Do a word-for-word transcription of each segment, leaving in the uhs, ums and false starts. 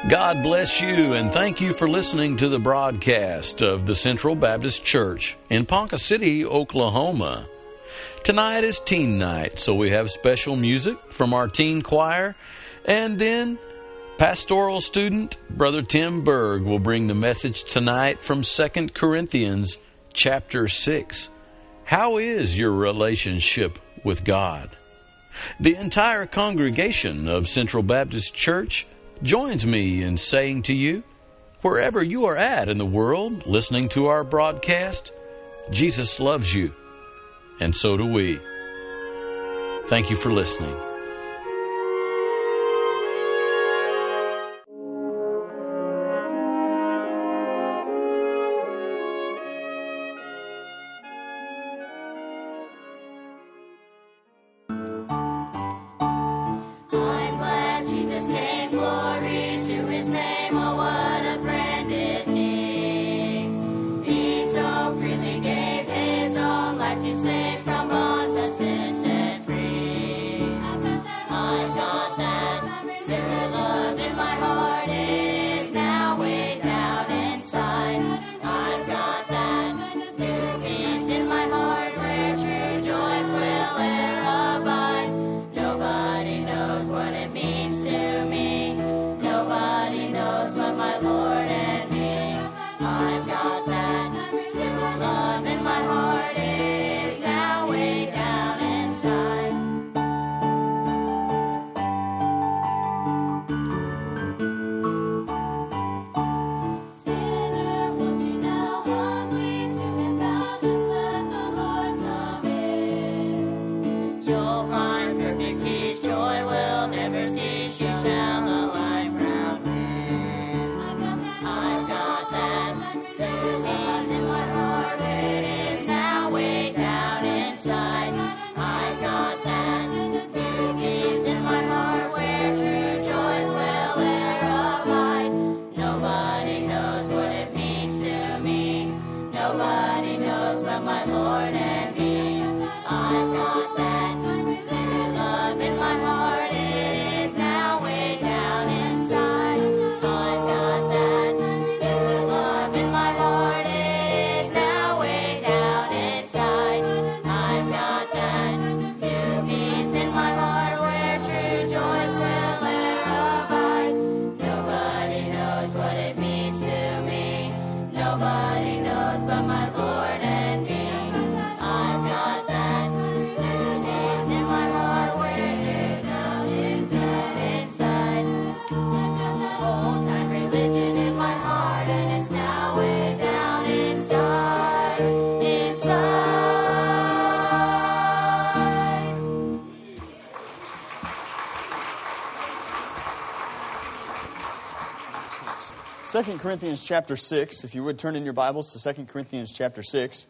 God bless you, and thank you for listening to the broadcast of the Central Baptist Church in Ponca City, Oklahoma. Tonight is teen night, so we have special music from our teen choir, and then pastoral student Brother Tim Berg will bring the message tonight from Second Corinthians chapter six. How is your relationship with God? The entire congregation of Central Baptist Church joins me in saying to you, wherever you are at in the world listening to our broadcast, Jesus loves you, and so do we. Thank you for listening. Second Corinthians chapter six, if you would turn in your Bibles to Second Corinthians chapter six.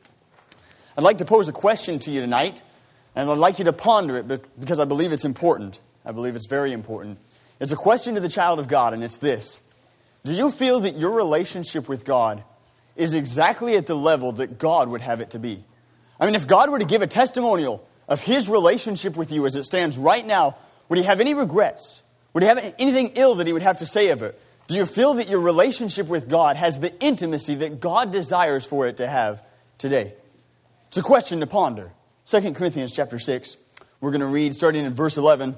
I'd like to pose a question to you tonight, and I'd like you to ponder it because I believe it's important. I believe it's very important. It's a question to the child of God, and it's this. Do you feel that your relationship with God is exactly at the level that God would have it to be? I mean, if God were to give a testimonial of His relationship with you as it stands right now, would He have any regrets? Would He have anything ill that He would have to say of it? Do you feel that your relationship with God has the intimacy that God desires for it to have today? It's a question to ponder. Second Corinthians chapter six, we're going to read starting in verse eleven.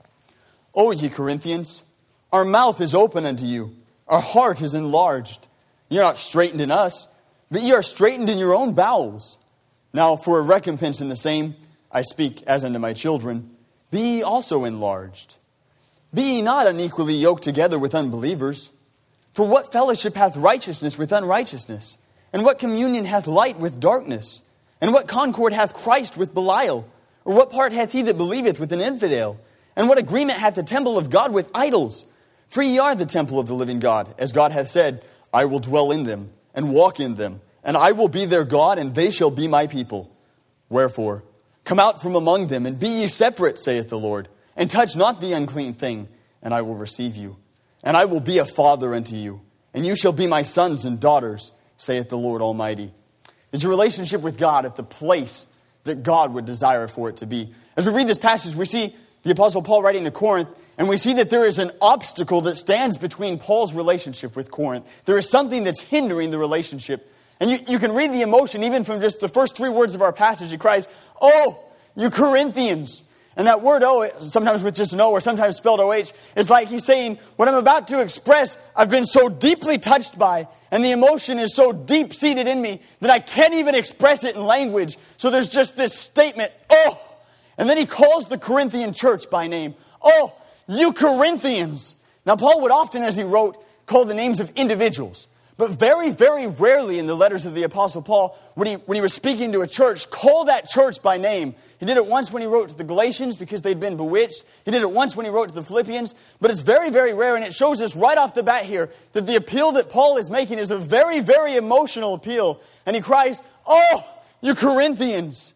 O ye Corinthians, our mouth is open unto you, our heart is enlarged. Ye are not straitened in us, but ye are straitened in your own bowels. Now for a recompense in the same, I speak as unto my children, be ye also enlarged. Be ye not unequally yoked together with unbelievers. For what fellowship hath righteousness with unrighteousness? And what communion hath light with darkness? And what concord hath Christ with Belial? Or what part hath he that believeth with an infidel? And what agreement hath the temple of God with idols? For ye are the temple of the living God, as God hath said, I will dwell in them, and walk in them, and I will be their God, and they shall be my people. Wherefore, come out from among them, and be ye separate, saith the Lord, and touch not the unclean thing, and I will receive you. And I will be a father unto you, and you shall be my sons and daughters, saith the Lord Almighty. Is your relationship with God at the place that God would desire for it to be? As we read this passage, we see the Apostle Paul writing to Corinth, and we see that there is an obstacle that stands between Paul's relationship with Corinth. There is something that's hindering the relationship. And you, you can read the emotion even from just the first three words of our passage. He cries, "Oh, you Corinthians." And that word "oh," sometimes with just an O or sometimes spelled O H, is like he's saying, what I'm about to express, I've been so deeply touched by, and the emotion is so deep-seated in me that I can't even express it in language. So there's just this statement, "Oh." And then he calls the Corinthian church by name. "Oh, you Corinthians." Now, Paul would often, as he wrote, call the names of individuals. But very, very rarely in the letters of the Apostle Paul, when he, when he was speaking to a church, call that church by name. He did it once when he wrote to the Galatians because they'd been bewitched. He did it once when he wrote to the Philippians. But it's very, very rare, and it shows us right off the bat here that the appeal that Paul is making is a very, very emotional appeal. And he cries, "Oh, you Corinthians,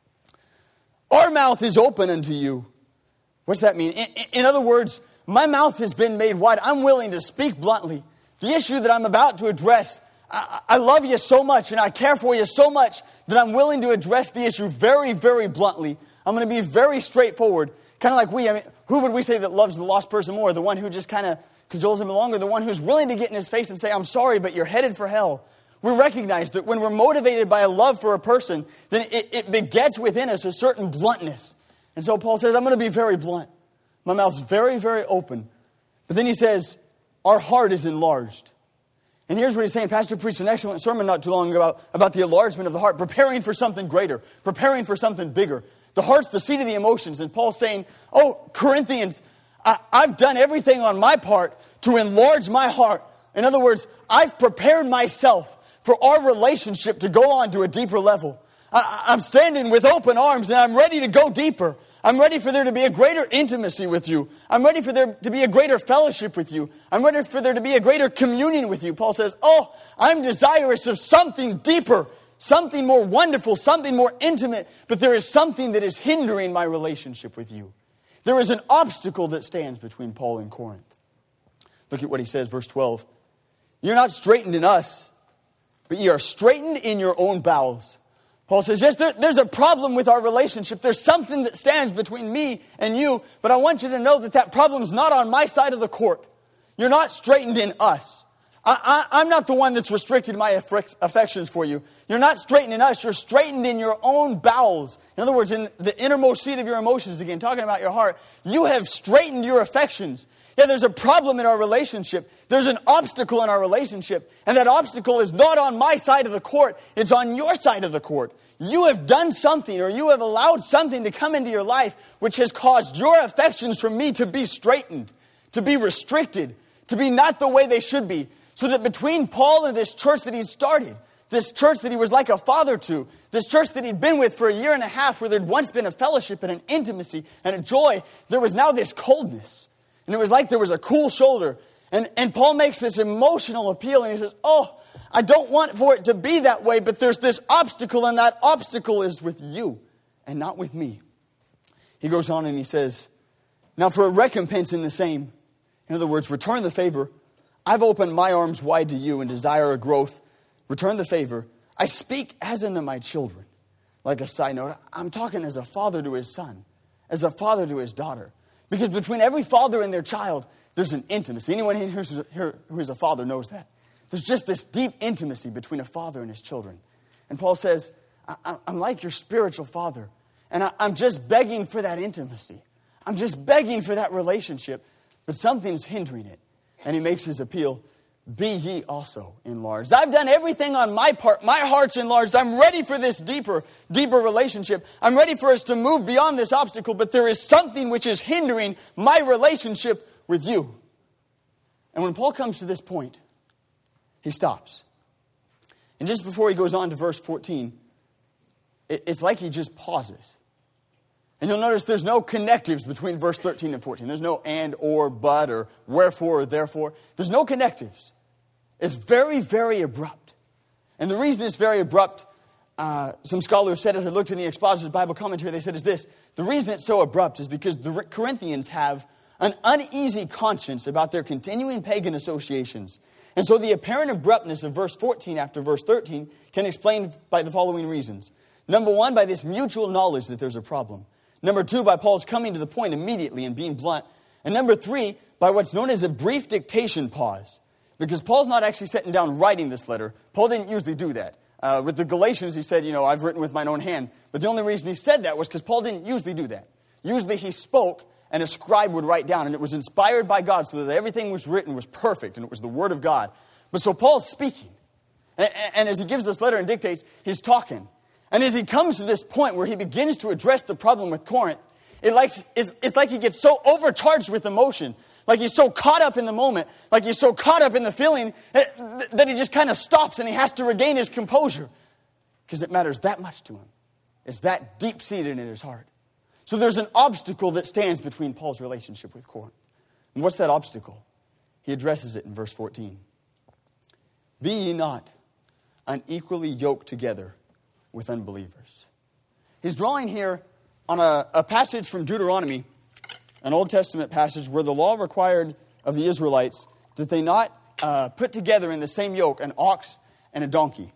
our mouth is open unto you." What's that mean? In, in other words, my mouth has been made wide. I'm willing to speak bluntly. The issue that I'm about to address, I, I love you so much and I care for you so much that I'm willing to address the issue very, very bluntly. I'm going to be very straightforward. Kind of like we, I mean, who would we say that loves the lost person more? The one who just kind of cajoles him along, or the one who's willing to get in his face and say, "I'm sorry, but you're headed for hell"? We recognize that when we're motivated by a love for a person, then it, it begets within us a certain bluntness. And so Paul says, I'm going to be very blunt. My mouth's very, very open. But then he says, our heart is enlarged. And here's what he's saying. Pastor preached an excellent sermon not too long ago about, about the enlargement of the heart, preparing for something greater, preparing for something bigger. The heart's the seat of the emotions. And Paul's saying, oh, Corinthians, I, I've done everything on my part to enlarge my heart. In other words, I've prepared myself for our relationship to go on to a deeper level. I, I'm standing with open arms and I'm ready to go deeper. I'm ready for there to be a greater intimacy with you. I'm ready for there to be a greater fellowship with you. I'm ready for there to be a greater communion with you. Paul says, oh, I'm desirous of something deeper, something more wonderful, something more intimate. But there is something that is hindering my relationship with you. There is an obstacle that stands between Paul and Corinth. Look at what he says, verse twelve. You're not straitened in us, but ye are straitened in your own bowels. Paul says, yes, there, there's a problem with our relationship. There's something that stands between me and you, but I want you to know that that problem's not on my side of the court. You're not straitened in us. I, I, I'm not the one that's restricted my affections for you. You're not straitened in us. You're straitened in your own bowels. In other words, in the innermost seat of your emotions, again, talking about your heart, you have straightened your affections. Yeah, there's a problem in our relationship. There's an obstacle in our relationship. And that obstacle is not on my side of the court. It's on your side of the court. You have done something, or you have allowed something to come into your life which has caused your affections for me to be straightened, to be restricted, to be not the way they should be. So that between Paul and this church that he started, this church that he was like a father to, this church that he'd been with for a year and a half, where there'd once been a fellowship and an intimacy and a joy, there was now this coldness. And it was like there was a cool shoulder. And, and Paul makes this emotional appeal and he says, oh, I don't want for it to be that way, but there's this obstacle, and that obstacle is with you and not with me. He goes on and he says, now for a recompense in the same, in other words, return the favor. I've opened my arms wide to you and desire a growth. Return the favor. I speak as unto my children. Like a side note, I'm talking as a father to his son, as a father to his daughter. Because between every father and their child, there's an intimacy. Anyone here who is a father knows that. There's just this deep intimacy between a father and his children. And Paul says, I'm like your spiritual father. And I'm just begging for that intimacy. I'm just begging for that relationship. But something's hindering it. And he makes his appeal, be ye also enlarged. I've done everything on my part. My heart's enlarged. I'm ready for this deeper, deeper relationship. I'm ready for us to move beyond this obstacle. But there is something which is hindering my relationship with you. And when Paul comes to this point, he stops. And just before he goes on to verse fourteen, it's like he just pauses. And you'll notice there's no connectives between verse thirteen and fourteen. There's no and, or, but, or wherefore, or therefore. There's no connectives. It's very, very abrupt. And the reason it's very abrupt, uh, some scholars said as I looked in the Expositor's Bible Commentary, they said is this. The reason it's so abrupt is because the Corinthians have an uneasy conscience about their continuing pagan associations. And so the apparent abruptness of verse fourteen after verse thirteen can explain by the following reasons. Number one, by this mutual knowledge that there's a problem. Number two, by Paul's coming to the point immediately and being blunt. And number three, by what's known as a brief dictation pause. Because Paul's not actually sitting down writing this letter. Paul didn't usually do that. Uh, with the Galatians, he said, you know, I've written with mine own hand. But the only reason he said that was because Paul didn't usually do that. Usually he spoke and a scribe would write down. And it was inspired by God so that everything was written was perfect. And it was the word of God. But so Paul's speaking. And, and as he gives this letter and dictates, he's talking. And as he comes to this point where he begins to address the problem with Corinth, it likes, it's, it's like he gets so overcharged with emotion, like he's so caught up in the moment, like he's so caught up in the feeling that, that he just kind of stops and he has to regain his composure because it matters that much to him. It's that deep-seated in his heart. So there's an obstacle that stands between Paul's relationship with Corinth. And what's that obstacle? He addresses it in verse fourteen. Be ye not unequally yoked together with unbelievers. He's drawing here on a, a passage from Deuteronomy, an Old Testament passage where the law required of the Israelites that they not uh, put together in the same yoke an ox and a donkey,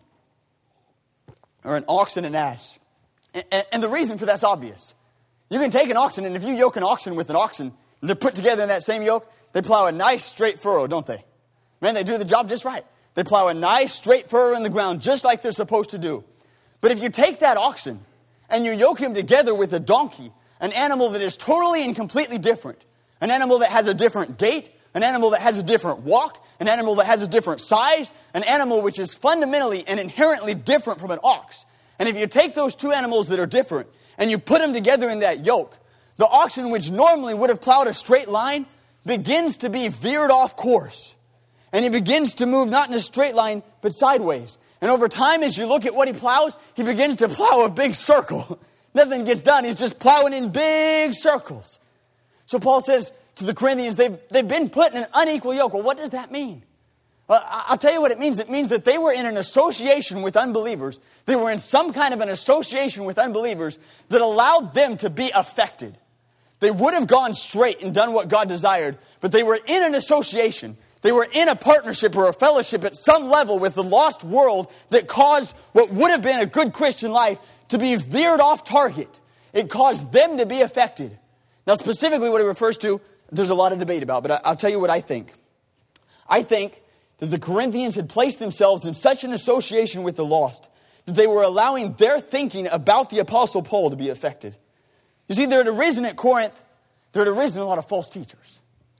or an ox and an ass. And, and, and the reason for that's obvious. You can take an oxen, and if you yoke an oxen with an oxen, and they're put together in that same yoke, they plow a nice straight furrow, don't they? Man, they do the job just right. They plow a nice straight furrow in the ground just like they're supposed to do. But if you take that oxen and you yoke him together with a donkey, an animal that is totally and completely different, an animal that has a different gait, an animal that has a different walk, an animal that has a different size, an animal which is fundamentally and inherently different from an ox. And if you take those two animals that are different and you put them together in that yoke, the oxen, which normally would have plowed a straight line, begins to be veered off course. And he begins to move not in a straight line, but sideways. And over time, as you look at what he plows, he begins to plow a big circle. Nothing gets done. He's just plowing in big circles. So Paul says to the Corinthians, they've, they've been put in an unequal yoke. Well, what does that mean? Well, I'll tell you what it means. It means that they were in an association with unbelievers. They were in some kind of an association with unbelievers that allowed them to be affected. They would have gone straight and done what God desired, but they were in an association. They were in a partnership or a fellowship at some level with the lost world that caused what would have been a good Christian life to be veered off target. It caused them to be affected. Now, specifically what it refers to, there's a lot of debate about, but I'll tell you what I think. I think that the Corinthians had placed themselves in such an association with the lost that they were allowing their thinking about the Apostle Paul to be affected. You see, there had arisen at Corinth, there had arisen a lot of false teachers.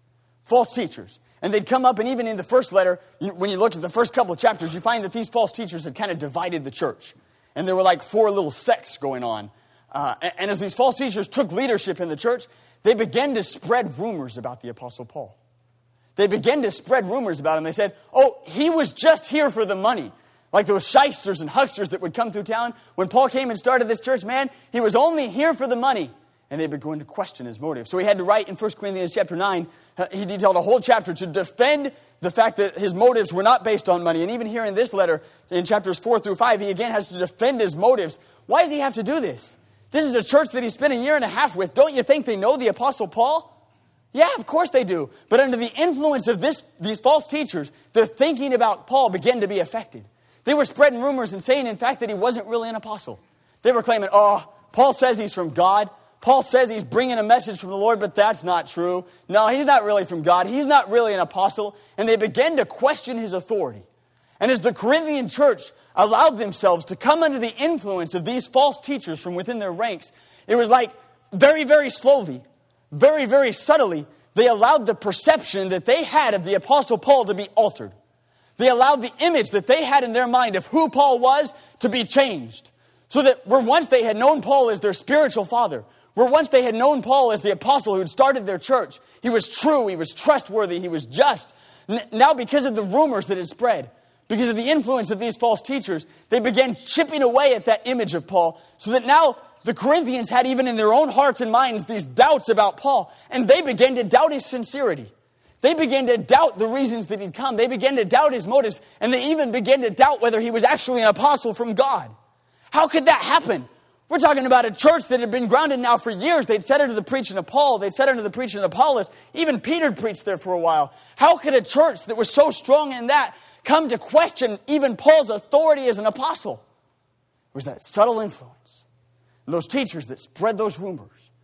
False teachers. And they'd come up, and even in the first letter, when you look at the first couple of chapters, you find that these false teachers had kind of divided the church. And there were like four little sects going on. Uh, and, and as these false teachers took leadership in the church, they began to spread rumors about the Apostle Paul. They began to spread rumors about him. They said, oh, he was just here for the money. Like those shysters and hucksters that would come through town. When Paul came and started this church, man, he was only here for the money. And they began to question his motive. So he had to write in First Corinthians chapter nine, he detailed a whole chapter to defend the fact that his motives were not based on money. And even here in this letter, in chapters four through five, he again has to defend his motives. Why does he have to do this? This is a church that he spent a year and a half with. Don't you think they know the Apostle Paul? Yeah, of course they do. But under the influence of this, these false teachers, their thinking about Paul began to be affected. They were spreading rumors and saying, in fact, that he wasn't really an apostle. They were claiming, oh, Paul says he's from God. Paul says he's bringing a message from the Lord, but that's not true. No, he's not really from God. He's not really an apostle. And they began to question his authority. And as the Corinthian church allowed themselves to come under the influence of these false teachers from within their ranks, it was like very, very slowly, very, very subtly, they allowed the perception that they had of the Apostle Paul to be altered. They allowed the image that they had in their mind of who Paul was to be changed. So that where once they had known Paul as their spiritual father, where once they had known Paul as the apostle who had started their church, he was true, he was trustworthy, he was just. Now because of the rumors that had spread, because of the influence of these false teachers, they began chipping away at that image of Paul, so that now the Corinthians had even in their own hearts and minds these doubts about Paul, and they began to doubt his sincerity. They began to doubt the reasons that he'd come. They began to doubt his motives, and they even began to doubt whether he was actually an apostle from God. How could that happen? We're talking about a church that had been grounded now for years. They'd sat under the preaching of Paul. They'd sat under the preaching of Apollos. Even Peter preached there for a while. How could a church that was so strong in that come to question even Paul's authority as an apostle? It was that subtle influence. And those teachers that spread those rumors.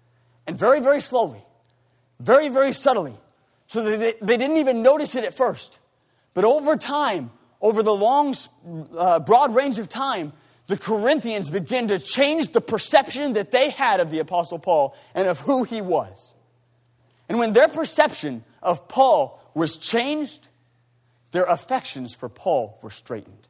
And very, very slowly, very, very subtly, so that they, they didn't even notice it at first. But over time, over the long, uh, broad range of time, the Corinthians began to change the perception that they had of the Apostle Paul and of who he was. And when their perception of Paul was changed, their affections for Paul were straightened.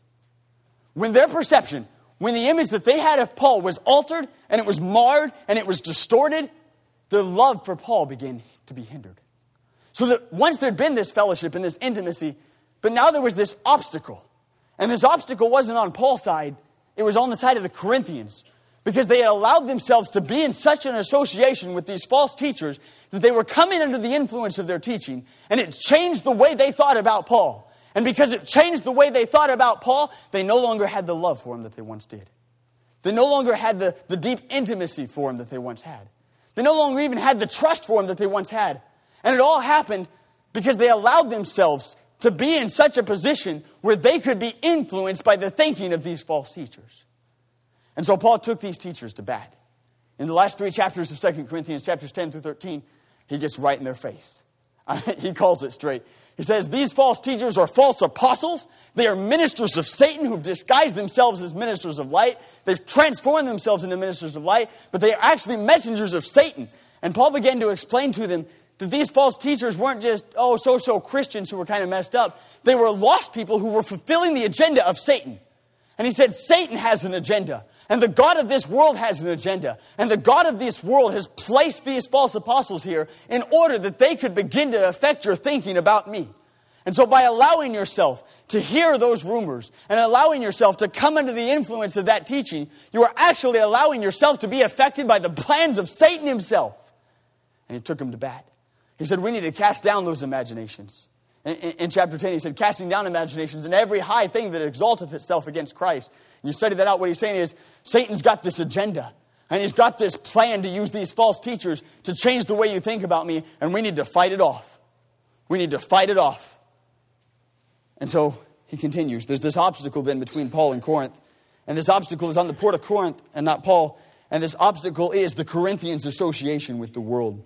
When their perception, when the image that they had of Paul was altered and it was marred and it was distorted, their love for Paul began to be hindered. So that once there'd been this fellowship and this intimacy, but now there was this obstacle. And this obstacle wasn't on Paul's side, it was on the side of the Corinthians. Because they had allowed themselves to be in such an association with these false teachers that they were coming under the influence of their teaching, and it changed the way they thought about Paul. And because it changed the way they thought about Paul, they no longer had the love for him that they once did. They no longer had the, the deep intimacy for him that they once had. They no longer even had the trust for him that they once had. And it all happened because they allowed themselves to be in such a position where they could be influenced by the thinking of these false teachers. And so Paul took these teachers to bat. In the last three chapters of Second Corinthians, chapters ten through thirteen, he gets right in their face. He calls it straight. He says, these false teachers are false apostles. They are ministers of Satan who've disguised themselves as ministers of light. They've transformed themselves into ministers of light, but they are actually messengers of Satan. And Paul began to explain to them that these false teachers weren't just, oh, so-so Christians who were kind of messed up. They were lost people who were fulfilling the agenda of Satan. And he said, Satan has an agenda. And the God of this world has an agenda. And the God of this world has placed these false apostles here in order that they could begin to affect your thinking about me. And so by allowing yourself to hear those rumors and allowing yourself to come under the influence of that teaching, you are actually allowing yourself to be affected by the plans of Satan himself. And he took him to bat. He said, we need to cast down those imaginations. In, in, in chapter ten, he said, casting down imaginations and every high thing that exalteth itself against Christ. And you study that out, what he's saying is, Satan's got this agenda. And he's got this plan to use these false teachers to change the way you think about me. And we need to fight it off. We need to fight it off. And so he continues. There's this obstacle then between Paul and Corinth. And this obstacle is on the port of Corinth and not Paul. And this obstacle is the Corinthians' association with the world.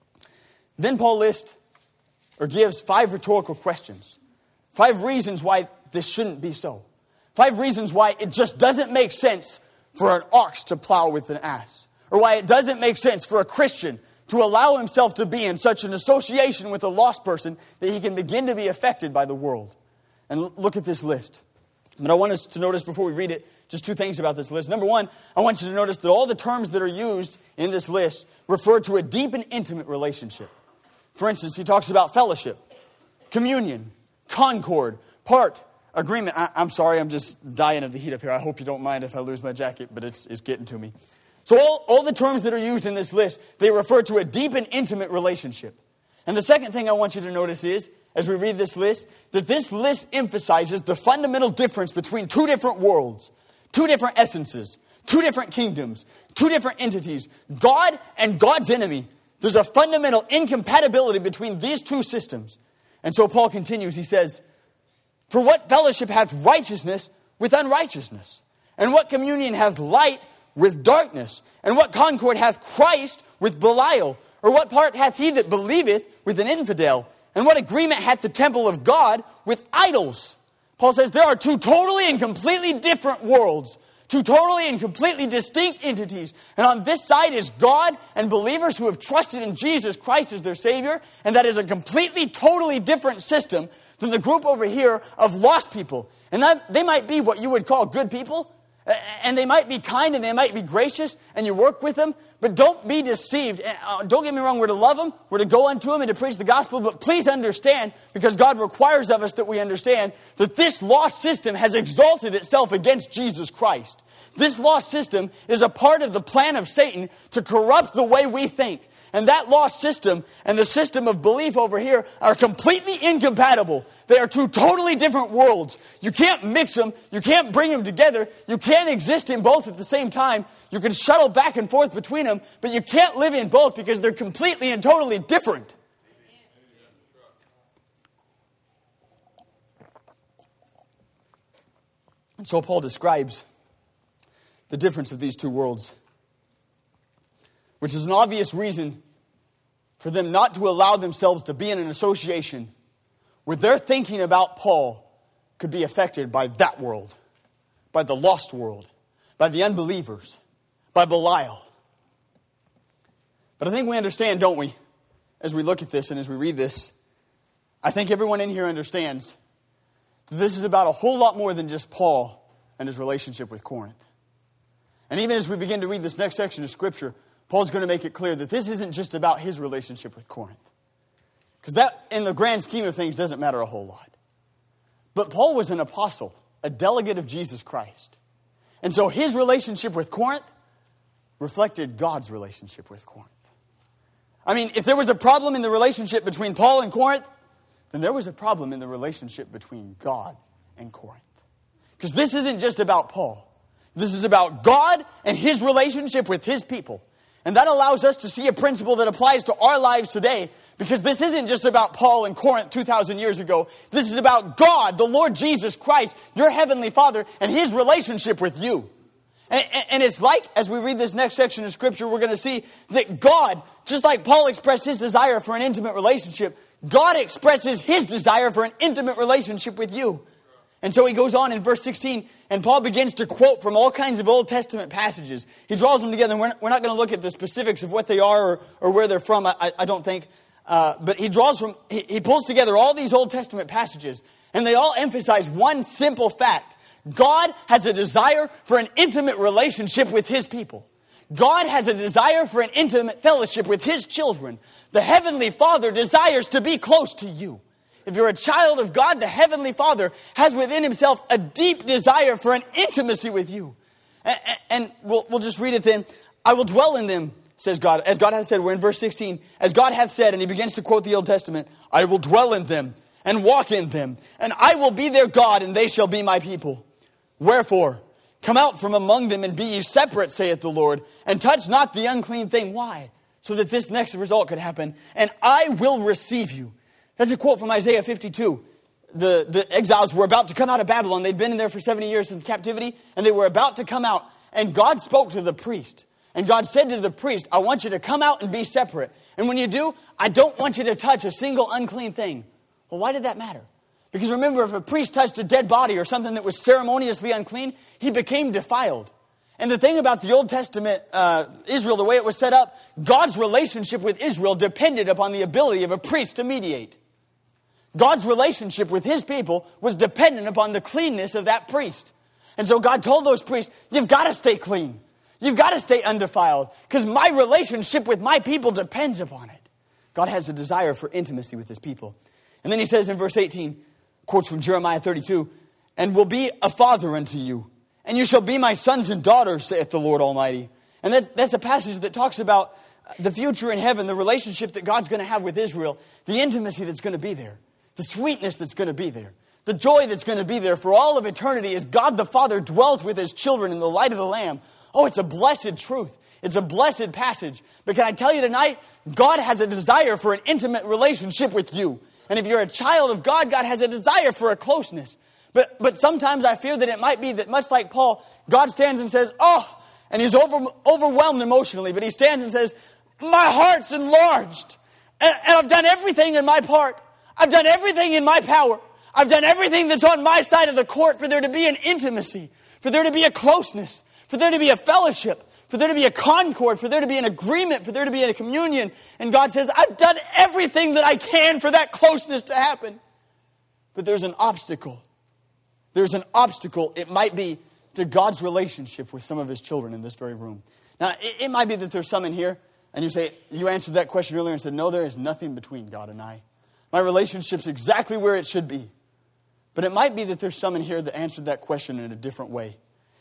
Then Paul lists or gives five rhetorical questions. Five reasons why this shouldn't be so. Five reasons why it just doesn't make sense for an ox to plow with an ass. Or why it doesn't make sense for a Christian to allow himself to be in such an association with a lost person that he can begin to be affected by the world. And look at this list. But I want us to notice before we read it, just two things about this list. Number one, I want you to notice that all the terms that are used in this list refer to a deep and intimate relationship. For instance, he talks about fellowship, communion, concord, part, agreement. I, I'm sorry, I'm just dying of the heat up here. I hope you don't mind if I lose my jacket, but it's, it's getting to me. So all, all the terms that are used in this list, they refer to a deep and intimate relationship. And the second thing I want you to notice is, as we read this list, that this list emphasizes the fundamental difference between two different worlds, two different essences, two different kingdoms, two different entities, God and God's enemy. There's a fundamental incompatibility between these two systems. And so Paul continues, he says, for what fellowship hath righteousness with unrighteousness? And what communion hath light with darkness? And what concord hath Christ with Belial? Or what part hath he that believeth with an infidel? And what agreement hath the temple of God with idols? Paul says there are two totally and completely different worlds. Two totally and completely distinct entities. And on this side is God and believers who have trusted in Jesus Christ as their Savior. And that is a completely, totally different system than the group over here of lost people. And that, they might be what you would call good people. And they might be kind and they might be gracious. And you work with them. But don't be deceived. Uh, don't get me wrong. We're to love them. We're to go unto them and to preach the gospel. But please understand, because God requires of us that we understand, that this lost system has exalted itself against Jesus Christ. This lost system is a part of the plan of Satan to corrupt the way we think. And that lost system and the system of belief over here are completely incompatible. They are two totally different worlds. You can't mix them. You can't bring them together. You can't exist in both at the same time. You can shuttle back and forth between them, but you can't live in both because they're completely and totally different. And so Paul describes the difference of these two worlds. which is an obvious reason for them not to allow themselves to be in an association where their thinking about Paul could be affected by that world, by the lost world, by the unbelievers, by Belial. But I think we understand, don't we, as we look at this and as we read this, I think everyone in here understands that this is about a whole lot more than just Paul and his relationship with Corinth. And even as we begin to read this next section of Scripture, Paul's going to make it clear that this isn't just about his relationship with Corinth. Because that, in the grand scheme of things, doesn't matter a whole lot. But Paul was an apostle, a delegate of Jesus Christ. And so his relationship with Corinth reflected God's relationship with Corinth. I mean, if there was a problem in the relationship between Paul and Corinth, then there was a problem in the relationship between God and Corinth. Because this isn't just about Paul. This is about God and his relationship with his people. And that allows us to see a principle that applies to our lives today, because this isn't just about Paul and Corinth two thousand years ago. This is about God, the Lord Jesus Christ, your heavenly Father, and his relationship with you. And, and it's like, as we read this next section of Scripture, we're going to see that God, just like Paul expressed his desire for an intimate relationship, God expresses his desire for an intimate relationship with you. And so he goes on in verse sixteen, and Paul begins to quote from all kinds of Old Testament passages. He draws them together, and we're not, we're not going to look at the specifics of what they are or, or where they're from, I, I don't think. Uh, but he draws from, he, he pulls together all these Old Testament passages, and they all emphasize one simple fact. God has a desire for an intimate relationship with his people. God has a desire for an intimate fellowship with his children. The Heavenly Father desires to be close to you. If you're a child of God, the Heavenly Father has within himself a deep desire for an intimacy with you. And, and we'll, we'll just read it then. I will dwell in them, says God. As God hath said, we're in verse sixteen. As God hath said, and he begins to quote the Old Testament, I will dwell in them and walk in them, and I will be their God, and they shall be my people. Wherefore, come out from among them and be ye separate, saith the Lord, and touch not the unclean thing. Why? So that this next result could happen. And I will receive you. That's a quote from Isaiah fifty-two. The, the exiles were about to come out of Babylon. They'd been in there for seventy years in captivity, and they were about to come out. And God spoke to the priest. And God said to the priest, I want you to come out and be separate. And when you do, I don't want you to touch a single unclean thing. Well, why did that matter? Because remember, if a priest touched a dead body or something that was ceremoniously unclean, he became defiled. And the thing about the Old Testament uh, Israel, the way it was set up, God's relationship with Israel depended upon the ability of a priest to mediate. God's relationship with his people was dependent upon the cleanness of that priest. And so God told those priests, you've got to stay clean. You've got to stay undefiled, because my relationship with my people depends upon it. God has a desire for intimacy with his people. And then he says in verse eighteen, quotes from Jeremiah thirty-two, and will be a father unto you, and you shall be my sons and daughters, saith the Lord Almighty. And that's, that's a passage that talks about the future in heaven, the relationship that God's going to have with Israel, the intimacy that's going to be there, the sweetness that's going to be there, the joy that's going to be there for all of eternity as God the Father dwells with his children in the light of the Lamb. Oh, it's a blessed truth. It's a blessed passage. But can I tell you tonight, God has a desire for an intimate relationship with you. And if you're a child of God, God has a desire for a closeness. But but sometimes I fear that it might be that much like Paul, God stands and says, oh, and he's over, overwhelmed emotionally, but he stands and says, my heart's enlarged. And, and I've done everything in my part. I've done everything in my power. I've done everything that's on my side of the court for there to be an intimacy, for there to be a closeness, for there to be a fellowship, for there to be a concord, for there to be an agreement, for there to be a communion. And God says, I've done everything that I can for that closeness to happen. But there's an obstacle. There's an obstacle, it might be, to God's relationship with some of his children in this very room. Now, it, it might be that there's some in here, and you say, you answered that question earlier and said, no, there is nothing between God and I. My relationship's exactly where it should be. But it might be that there's some in here that answered that question in a different way.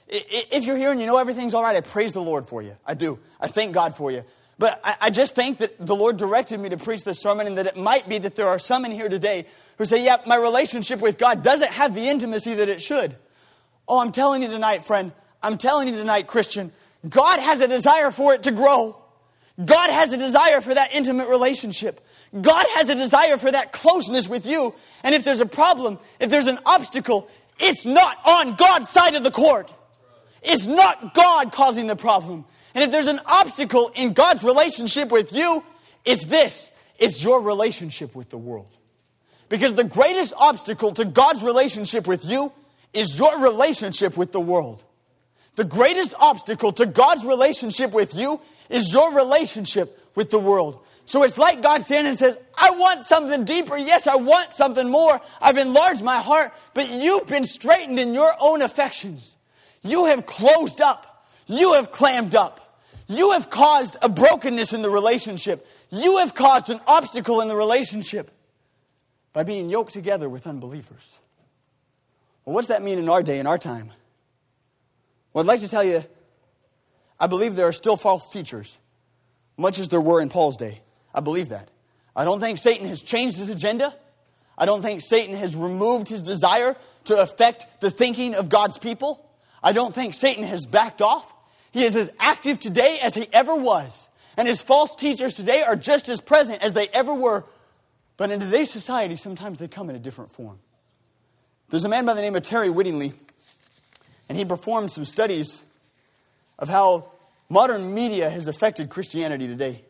If you're here and you know everything's all right, I praise the Lord for you. I do. I thank God for you. But I just think that the Lord directed me to preach this sermon, and that it might be that there are some in here today who say, yeah, my relationship with God doesn't have the intimacy that it should. Oh, I'm telling you tonight, friend. I'm telling you tonight, Christian. God has a desire for it to grow. God has a desire for that intimate relationship. God has a desire for that closeness with you. And if there's a problem, if there's an obstacle, it's not on God's side of the court. It's not God causing the problem. And if there's an obstacle in God's relationship with you, it's this. It's your relationship with the world. Because the greatest obstacle to God's relationship with you is your relationship with the world. The greatest obstacle to God's relationship with you is your relationship with the world. So it's like God standing and says, I want something deeper. Yes, I want something more. I've enlarged my heart, but you've been straitened in your own affections. You have closed up. You have clammed up. You have caused a brokenness in the relationship. You have caused an obstacle in the relationship by being yoked together with unbelievers. Well, what does that mean in our day, in our time? Well, I'd like to tell you, I believe there are still false teachers, much as there were in Paul's day. I believe that. I don't think Satan has changed his agenda. I don't think Satan has removed his desire to affect the thinking of God's people. I don't think Satan has backed off. He is as active today as he ever was. And his false teachers today are just as present as they ever were. But in today's society, sometimes they come in a different form. There's a man by the name of Terry Whittingley, and he performed some studies of how modern media has affected Christianity today.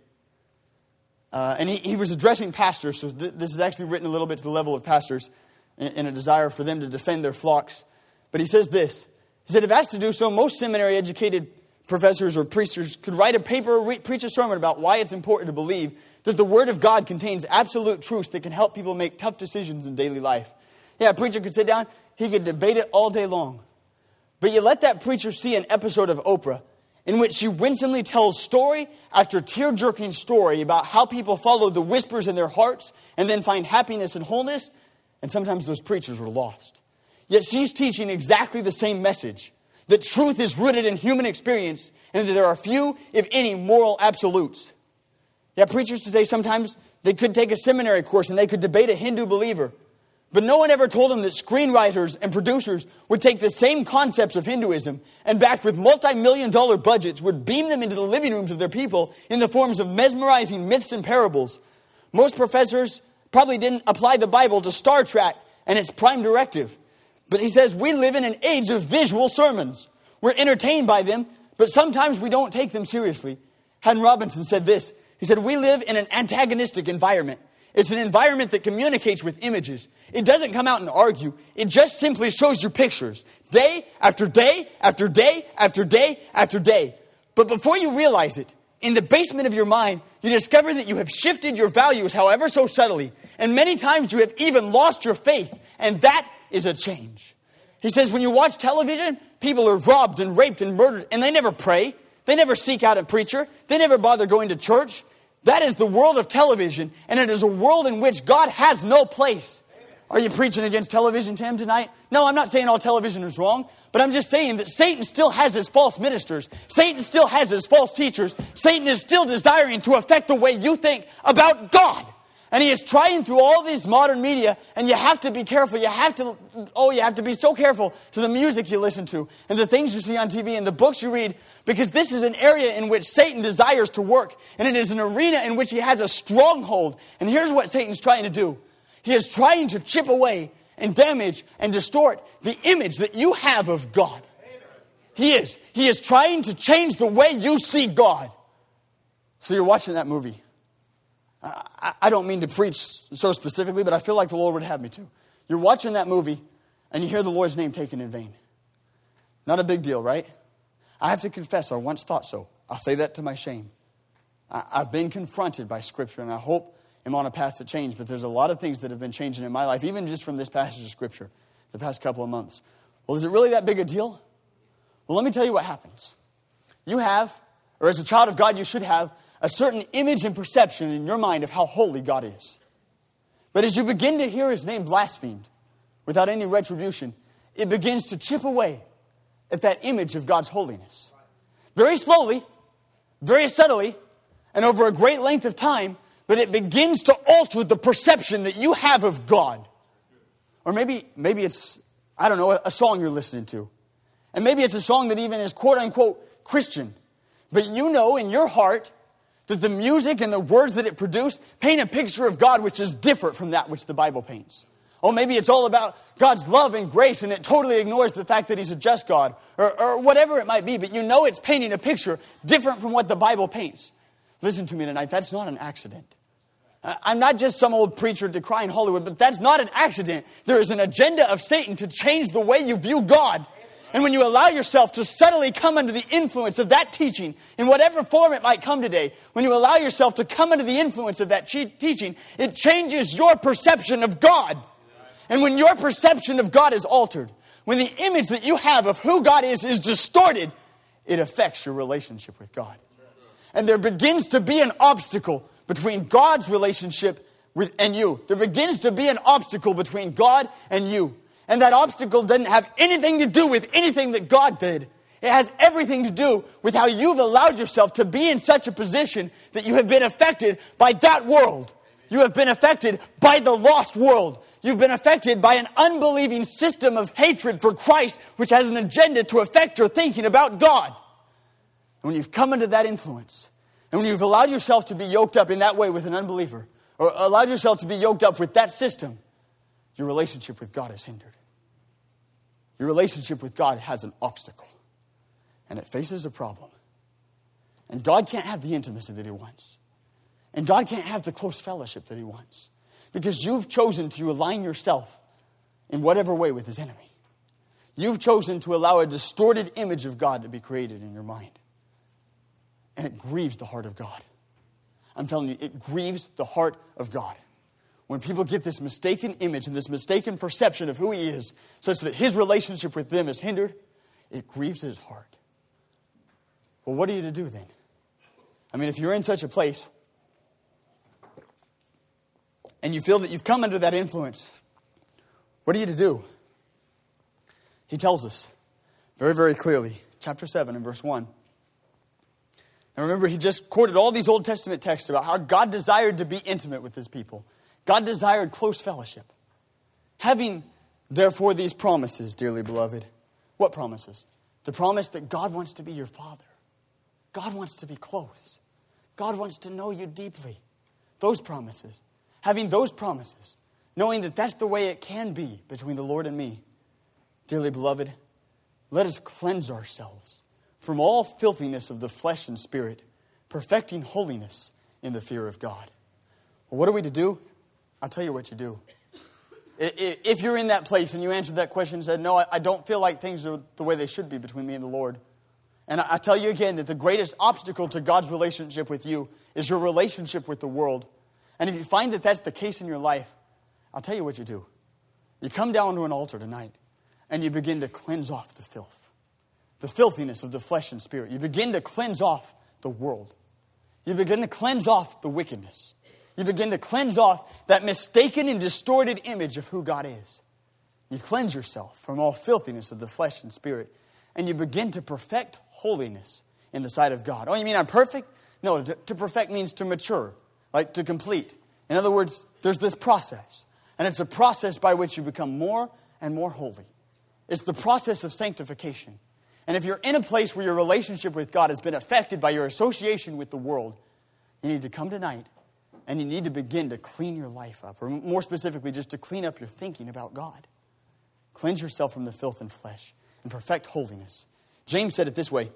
Uh, and he, he was addressing pastors, so th- this is actually written a little bit to the level of pastors in, in a desire for them to defend their flocks. But he says this. He said, if asked to do so, most seminary-educated professors or preachers could write a paper or re- preach a sermon about why it's important to believe that the Word of God contains absolute truth that can help people make tough decisions in daily life. Yeah, a preacher could sit down, he could debate it all day long. But you let that preacher see an episode of Oprah in which she winsomely tells story after tear-jerking story about how people follow the whispers in their hearts and then find happiness and wholeness, and sometimes those preachers are lost. Yet she's teaching exactly the same message, that truth is rooted in human experience and that there are few, if any, moral absolutes. Yeah, preachers today, sometimes they could take a seminary course and they could debate a Hindu believer. But no one ever told them that screenwriters and producers would take the same concepts of Hinduism and backed with multi-million dollar budgets would beam them into the living rooms of their people in the forms of mesmerizing myths and parables. Most professors probably didn't apply the Bible to Star Trek and its prime directive. But he says we live in an age of visual sermons. We're entertained by them, but sometimes we don't take them seriously. Haddon Robinson said this. He said, we live in an antagonistic environment. It's an environment that communicates with images. It doesn't come out and argue. It just simply shows you pictures. Day after day after day after day after day. But before you realize it, in the basement of your mind, you discover that you have shifted your values, however so subtly. And many times you have even lost your faith. And that is a change. He says when you watch television, people are robbed and raped and murdered. And they never pray. They never seek out a preacher. They never bother going to church. That is the world of television, and it is a world in which God has no place. Are you preaching against television, Tim, tonight? No, I'm not saying all television is wrong, but I'm just saying that Satan still has his false ministers. Satan still has his false teachers. Satan is still desiring to affect the way you think about God. And he is trying through all these modern media, and you have to be careful. You have to, oh, you have to be so careful to the music you listen to, and the things you see on T V, and the books you read, because this is an area in which Satan desires to work, and it is an arena in which he has a stronghold. And here's what Satan's trying to do. He is trying to chip away and damage and distort the image that you have of God. He is. He is trying to change the way you see God. So you're watching that movie. I don't mean to preach so specifically, but I feel like the Lord would have me to. You're watching that movie, and you hear the Lord's name taken in vain. Not a big deal, right? I have to confess, I once thought so. I'll say that to my shame. I've been confronted by Scripture, and I hope I'm on a path to change, but there's a lot of things that have been changing in my life, even just from this passage of Scripture, the past couple of months. Well, is it really that big a deal? Well, let me tell you what happens. You have, or as a child of God, you should have, a certain image and perception in your mind of how holy God is. But as you begin to hear His name blasphemed without any retribution, it begins to chip away at that image of God's holiness. Very slowly, very subtly, and over a great length of time, but it begins to alter the perception that you have of God. Or maybe, maybe it's, I don't know, a song you're listening to. And maybe it's a song that even is quote-unquote Christian. But you know in your heart that the music and the words that it produced paint a picture of God which is different from that which the Bible paints. Oh, maybe it's all about God's love and grace and it totally ignores the fact that He's a just God. Or, or whatever it might be, but you know it's painting a picture different from what the Bible paints. Listen to me tonight, that's not an accident. I'm not just some old preacher decrying Hollywood, but that's not an accident. There is an agenda of Satan to change the way you view God. And when you allow yourself to subtly come under the influence of that teaching, in whatever form it might come today, when you allow yourself to come under the influence of that teaching, it changes your perception of God. And when your perception of God is altered, when the image that you have of who God is is distorted, it affects your relationship with God. And there begins to be an obstacle between God's relationship with, and you. There begins to be an obstacle between God and you. And that obstacle doesn't have anything to do with anything that God did. It has everything to do with how you've allowed yourself to be in such a position that you have been affected by that world. You have been affected by the lost world. You've been affected by an unbelieving system of hatred for Christ, which has an agenda to affect your thinking about God. And when you've come into that influence, and when you've allowed yourself to be yoked up in that way with an unbeliever, or allowed yourself to be yoked up with that system, your relationship with God is hindered. Your relationship with God has an obstacle, and it faces a problem. And God can't have the intimacy that He wants. And God can't have the close fellowship that He wants. Because you've chosen to align yourself in whatever way with His enemy. You've chosen to allow a distorted image of God to be created in your mind. And it grieves the heart of God. I'm telling you, it grieves the heart of God. When people get this mistaken image and this mistaken perception of who He is, such that His relationship with them is hindered, it grieves His heart. Well, what are you to do then? I mean, if you're in such a place, and you feel that you've come under that influence, what are you to do? He tells us very, very clearly, chapter seven and verse one. Now remember, he just quoted all these Old Testament texts about how God desired to be intimate with His people. God desired close fellowship. Having, therefore, these promises, dearly beloved. What promises? The promise that God wants to be your Father. God wants to be close. God wants to know you deeply. Those promises. Having those promises, knowing that that's the way it can be between the Lord and me. Dearly beloved, let us cleanse ourselves from all filthiness of the flesh and spirit, perfecting holiness in the fear of God. Well, what are we to do? I'll tell you what you do. If you're in that place and you answered that question and said, no, I don't feel like things are the way they should be between me and the Lord. And I tell you again that the greatest obstacle to God's relationship with you is your relationship with the world. And if you find that that's the case in your life, I'll tell you what you do. You come down to an altar tonight and you begin to cleanse off the filth, the filthiness of the flesh and spirit. You begin to cleanse off the world. You begin to cleanse off the wickedness. You begin to cleanse off that mistaken and distorted image of who God is. You cleanse yourself from all filthiness of the flesh and spirit, and you begin to perfect holiness in the sight of God. Oh, you mean I'm perfect? No, to, to perfect means to mature. Like to complete. In other words, there's this process. And it's a process by which you become more and more holy. It's the process of sanctification. And if you're in a place where your relationship with God has been affected by your association with the world, you need to come tonight and you need to begin to clean your life up. Or more specifically, just to clean up your thinking about God. Cleanse yourself from the filth and flesh and perfect holiness. James said it this way.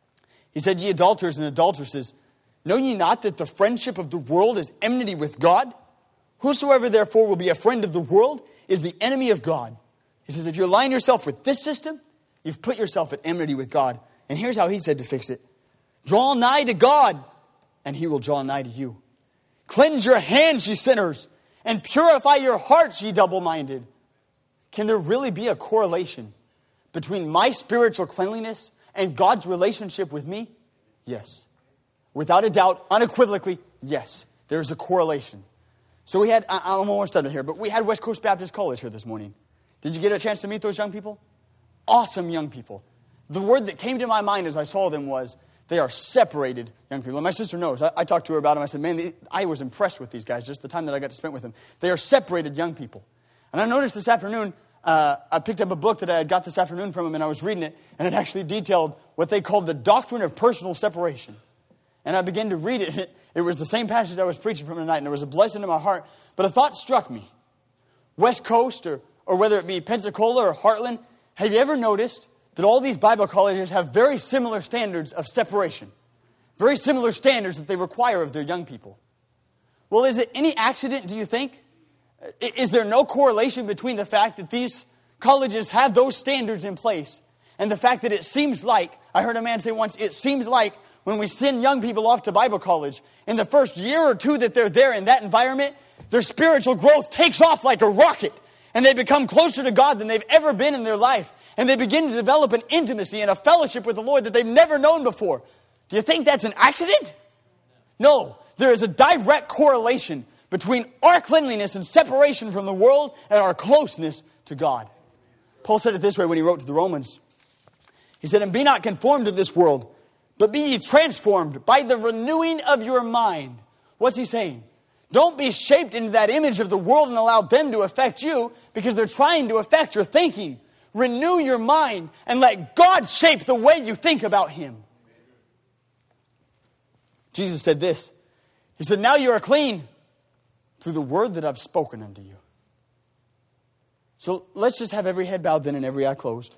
He said, ye adulterers and adulteresses, know ye not that the friendship of the world is enmity with God? Whosoever therefore will be a friend of the world is the enemy of God. He says, if you align yourself with this system, you've put yourself at enmity with God. And here's how he said to fix it. Draw nigh to God, and He will draw nigh to you. Cleanse your hands, ye sinners, and purify your hearts, ye double-minded. Can there really be a correlation between my spiritual cleanliness and God's relationship with me? Yes. Without a doubt, unequivocally, yes, there's a correlation. So we had, I'm almost done here, but we had West Coast Baptist College here this morning. Did you get a chance to meet those young people? Awesome young people. The word that came to my mind as I saw them was, they are separated young people. And my sister knows. I, I talked to her about them. I said, man, they, I was impressed with these guys just the time that I got to spend with them. They are separated young people. And I noticed this afternoon, uh, I picked up a book that I had got this afternoon from them, and I was reading it, and it actually detailed what they called the doctrine of personal separation. And I began to read it. It was the same passage I was preaching from tonight, and there was a blessing in my heart. But a thought struck me. West Coast or, or whether it be Pensacola or Heartland, have you ever noticed that all these Bible colleges have very similar standards of separation? Very similar standards that they require of their young people. Well, is it any accident, do you think? Is there no correlation between the fact that these colleges have those standards in place and the fact that it seems like, I heard a man say once, it seems like when we send young people off to Bible college, in the first year or two that they're there in that environment, their spiritual growth takes off like a rocket. And they become closer to God than they've ever been in their life. And they begin to develop an intimacy and a fellowship with the Lord that they've never known before. Do you think that's an accident? No. There is a direct correlation between our cleanliness and separation from the world and our closeness to God. Paul said it this way when he wrote to the Romans. He said, and be not conformed to this world, but be ye transformed by the renewing of your mind. What's he saying? Don't be shaped into that image of the world and allow them to affect you because they're trying to affect your thinking. Renew your mind and let God shape the way you think about Him. Jesus said this. He said, now you are clean through the word that I've spoken unto you. So let's just have every head bowed then and every eye closed.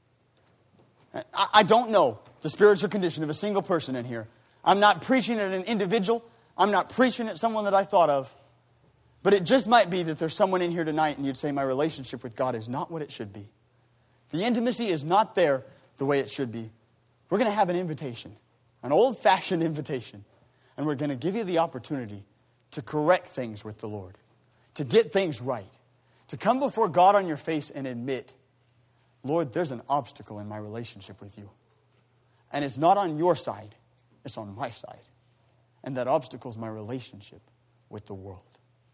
I, I don't know the spiritual condition of a single person in here. I'm not preaching at an individual. I'm not preaching at someone that I thought of. But it just might be that there's someone in here tonight and you'd say, my relationship with God is not what it should be. The intimacy is not there the way it should be. We're going to have an invitation, an old-fashioned invitation. And we're going to give you the opportunity to correct things with the Lord, to get things right, to come before God on your face and admit, Lord, there's an obstacle in my relationship with you. And it's not on your side, it's on my side. And that obstacle is my relationship with the world.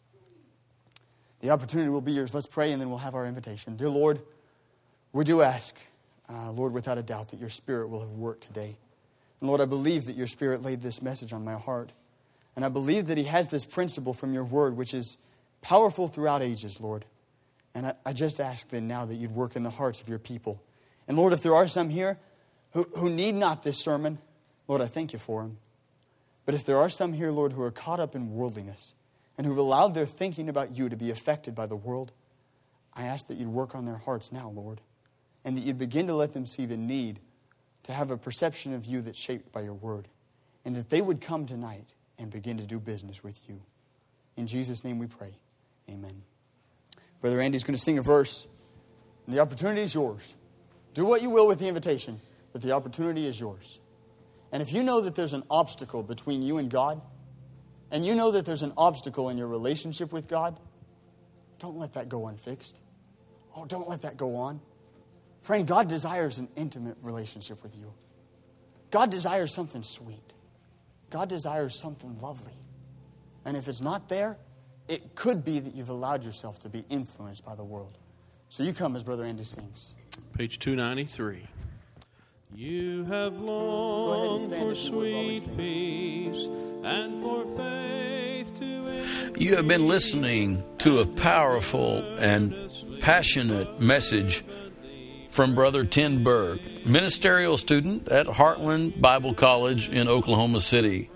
The opportunity will be yours. Let's pray and then we'll have our invitation. Dear Lord, we do ask, uh, Lord, without a doubt that your Spirit will have worked today. And Lord, I believe that your Spirit laid this message on my heart. And I believe that He has this principle from your word, which is powerful throughout ages, Lord. And I, I just ask then now that you'd work in the hearts of your people. And Lord, if there are some here who, who need not this sermon, Lord, I thank you for them. But if there are some here, Lord, who are caught up in worldliness and who've allowed their thinking about you to be affected by the world, I ask that you'd work on their hearts now, Lord, and that you'd begin to let them see the need to have a perception of you that's shaped by your word, and that they would come tonight and begin to do business with you. In Jesus' name we pray. Amen. Brother Andy's going to sing a verse, and the opportunity is yours. Do what you will with the invitation, but the opportunity is yours. And if you know that there's an obstacle between you and God, and you know that there's an obstacle in your relationship with God, don't let that go unfixed. Oh, don't let that go on. Friend, God desires an intimate relationship with you. God desires something sweet. God desires something lovely. And if it's not there, it could be that you've allowed yourself to be influenced by the world. So you come as Brother Andy sings. Page two ninety-three. You have longed for sweet peace and for faith to... You have been listening to a powerful and passionate message from Brother Ten Berg, ministerial student at Heartland Bible College in Oklahoma City.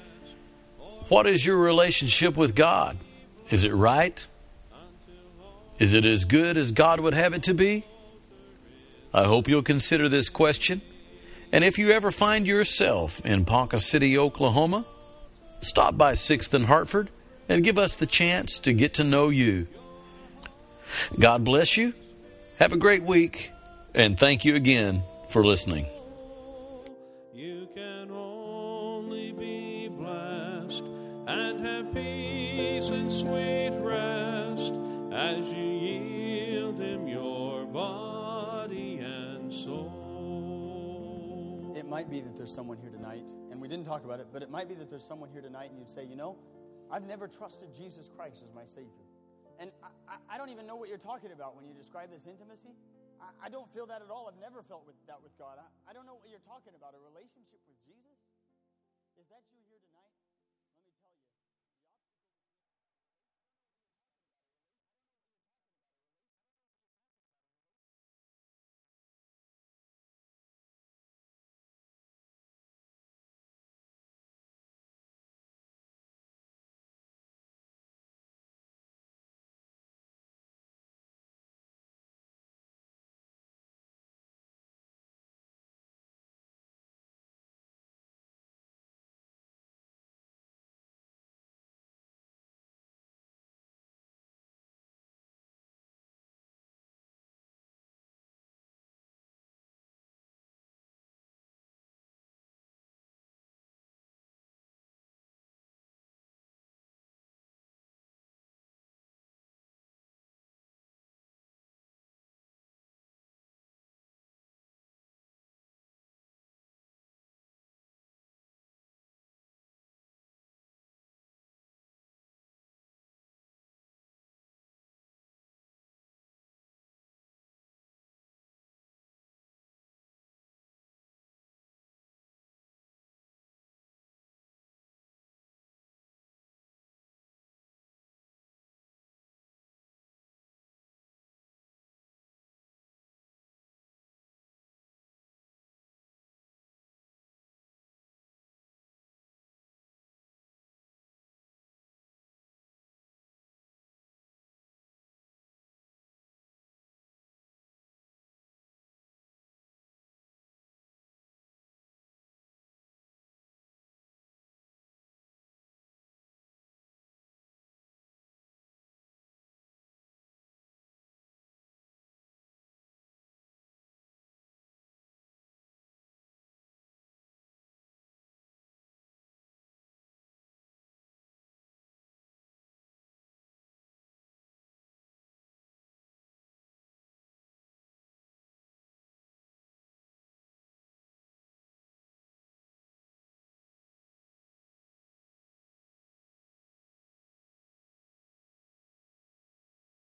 What is your relationship with God? Is it right? Is it as good as God would have it to be? I hope you'll consider this question. And if you ever find yourself in Ponca City, Oklahoma, stop by sixth and Hartford and give us the chance to get to know you. God bless you. Have a great week. And thank you again for listening. You can only be blessed and have peace and sweet rest as you yield Him your body and soul. It might be that there's someone here tonight, and we didn't talk about it, but it might be that there's someone here tonight and you'd say, you know, I've never trusted Jesus Christ as my Savior. And I, I don't even know what you're talking about when you describe this intimacy. I, I don't feel that at all. I've never felt with, that with God. I, I don't know what you're talking about, a relationship with Jesus? If that's you here.